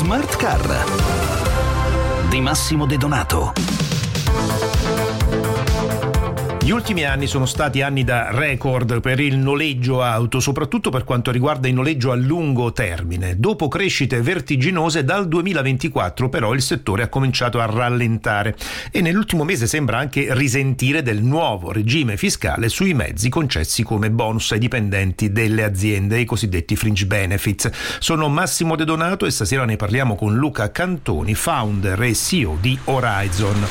Smart Car di Massimo De Donato. Gli ultimi anni sono stati anni da record per il noleggio auto, soprattutto per quanto riguarda il noleggio a lungo termine. Dopo crescite vertiginose, dal 2024 però il settore ha cominciato a rallentare e nell'ultimo mese sembra anche risentire del nuovo regime fiscale sui mezzi concessi come bonus ai dipendenti delle aziende, i cosiddetti fringe benefits. Sono Massimo De Donato e stasera ne parliamo con Luca Cantoni, founder e CEO di Horizon.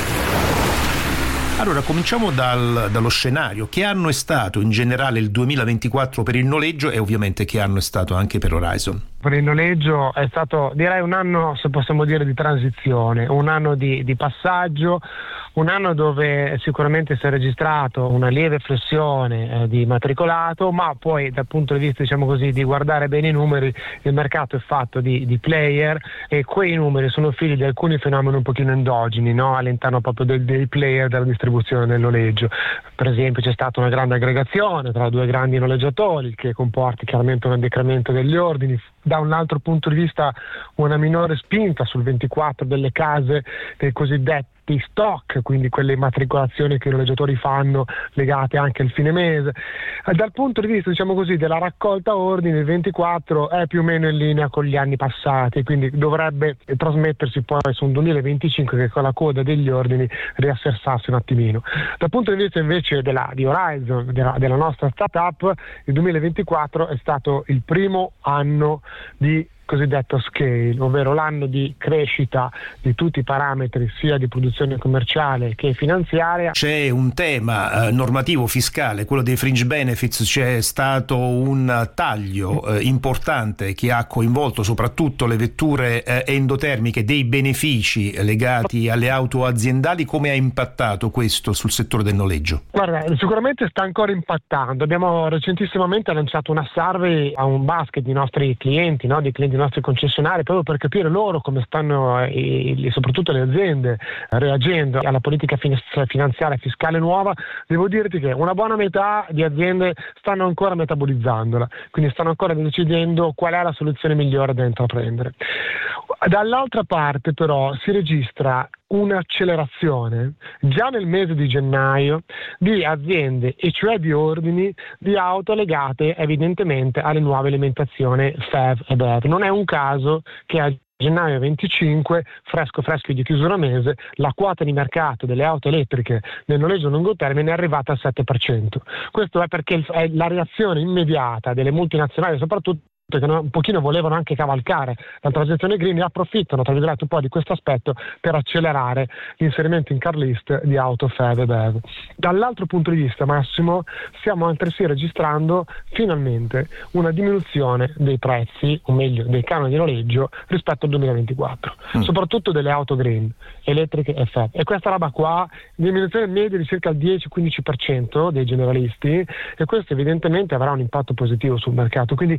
Allora, cominciamo dallo scenario. Che anno è stato in generale il 2024 per il noleggio e ovviamente che anno è stato anche per Horizon? Per il noleggio è stato, direi, un anno, se possiamo dire, di transizione, un anno di passaggio, un anno dove sicuramente si è registrato una lieve flessione di matricolato, ma poi dal punto di vista, diciamo così, di guardare bene i numeri, il mercato è fatto di player e quei numeri sono figli di alcuni fenomeni un pochino endogeni, no? All'interno proprio dei player della distribuzione del noleggio. Per esempio c'è stata una grande aggregazione tra due grandi noleggiatori che comporta chiaramente un decremento degli ordini, da un altro punto di vista una minore spinta sul 24 delle case dei cosiddetti stock, quindi quelle immatricolazioni che i noleggiatori fanno legate anche al fine mese. Dal punto di vista, diciamo così, della raccolta ordini, il 24 è più o meno in linea con gli anni passati, quindi dovrebbe trasmettersi poi su un 2025 che con la coda degli ordini riassersarsi un attimino. Dal punto di vista invece di Horizon, della nostra startup, il 2024 è stato il primo anno di cosiddetto scale, ovvero l'anno di crescita di tutti i parametri sia di produzione commerciale che finanziaria. C'è un tema normativo fiscale, quello dei fringe benefits. C'è stato un taglio importante che ha coinvolto soprattutto le vetture endotermiche, dei benefici legati alle auto aziendali. Come ha impattato questo sul settore del noleggio? Guarda, sicuramente sta ancora impattando. Abbiamo recentissimamente lanciato una survey a un basket di nostri clienti, no? Di clienti i nostri concessionari, proprio per capire loro come stanno soprattutto le aziende reagendo alla politica finanziaria e fiscale nuova. Devo dirti che una buona metà di aziende stanno ancora metabolizzandola, quindi stanno ancora decidendo qual è la soluzione migliore da intraprendere. Dall'altra parte però si registra un'accelerazione già nel mese di gennaio di aziende, e cioè di ordini di auto legate evidentemente alle nuove alimentazioni FEV e BEV. Non è un caso che a gennaio 25, fresco di chiusura mese, la quota di mercato delle auto elettriche nel noleggio a lungo termine è arrivata al 7%. Questo è perché è la reazione immediata delle multinazionali, soprattutto che un pochino volevano anche cavalcare la transizione green, e approfittano, tra virgolette, un po' di questo aspetto per accelerare l'inserimento in car list di auto FEV e BEV. Dall'altro punto di vista, Massimo, stiamo altresì registrando finalmente una diminuzione dei prezzi, o meglio dei canoni di noleggio, rispetto al 2024, soprattutto delle auto green, elettriche e FEV. E questa roba qua, diminuzione media di circa il 10-15% dei generalisti, e questo evidentemente avrà un impatto positivo sul mercato. Quindi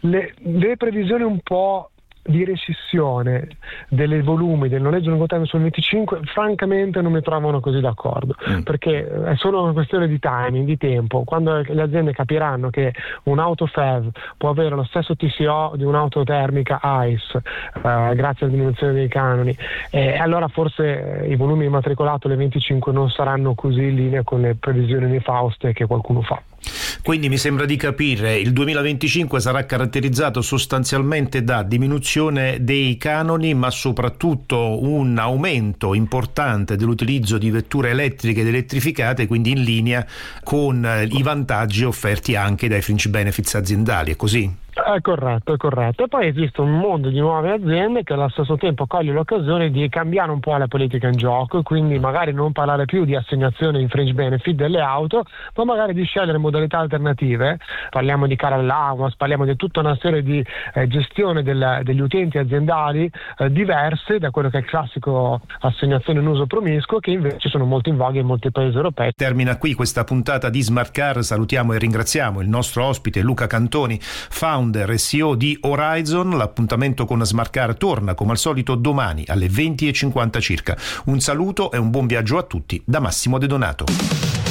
le previsioni un po' di recessione dei volumi del noleggio lungo termine sul 25 francamente non mi trovano così d'accordo, perché è solo una questione di timing, di tempo. Quando le aziende capiranno che un'auto FEV può avere lo stesso TCO di un'auto termica ICE grazie alla diminuzione dei canoni, allora forse i volumi immatricolato alle 25 non saranno così in linea con le previsioni nefauste che qualcuno fa. Quindi mi sembra di capire, il 2025 sarà caratterizzato sostanzialmente da diminuzione dei canoni, ma soprattutto un aumento importante dell'utilizzo di vetture elettriche ed elettrificate, quindi in linea con i vantaggi offerti anche dai fringe benefits aziendali, è così? È corretto. E poi esiste un mondo di nuove aziende che allo stesso tempo coglie l'occasione di cambiare un po' la politica in gioco, quindi magari non parlare più di assegnazione in fringe benefit delle auto, ma magari di scegliere modalità alternative. Parliamo di car allowance, parliamo di tutta una serie di gestione degli utenti aziendali diverse da quello che è il classico assegnazione in uso promiscuo, che invece sono molto in voga in molti paesi europei. Termina qui questa puntata di Smart Car. Salutiamo e ringraziamo il nostro ospite Luca Cantoni, founder e CEO di Horizon. L'appuntamento con Smart Car torna come al solito domani alle 20:50 circa. Un saluto e un buon viaggio a tutti da Massimo De Donato.